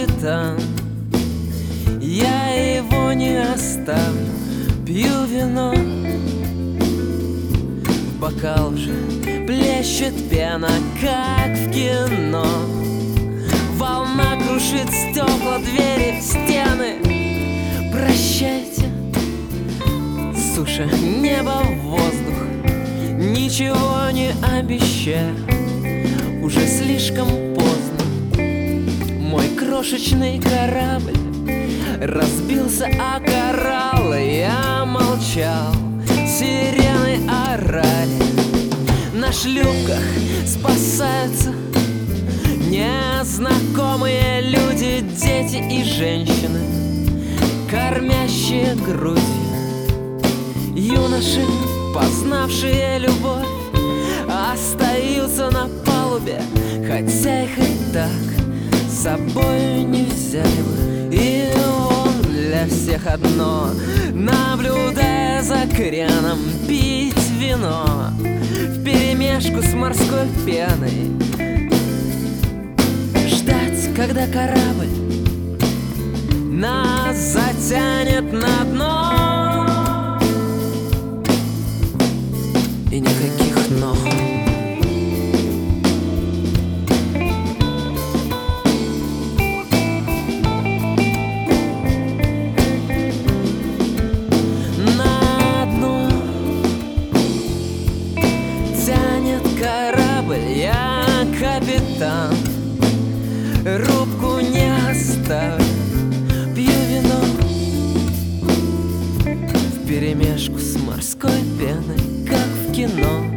капитан. Я его не оставлю, пью вино. В бокал же плещет пена, как в кино. Волна крушит стекла, двери, стены. Прощайте, суша, небо, воздух, ничего не обещаю. Уже слишком поздно. Мой крошечный корабль разбился о кораллы. Я молчал, сирены орали. На шлюпках спасаются незнакомые люди, дети и женщины, кормящие грудью. Юноши, познавшие любовь, остаются на палубе, хотя их и так с собой не взяли бы. И он для всех одно, наблюдая за креном, пить вино вперемешку с морской пеной, ждать, когда корабль нас затянет на дно. И никаких «но». На дно тянет корабль, я капитан. Рубку не оставлю, пью вино вперемешку с морской пеной, как в кино.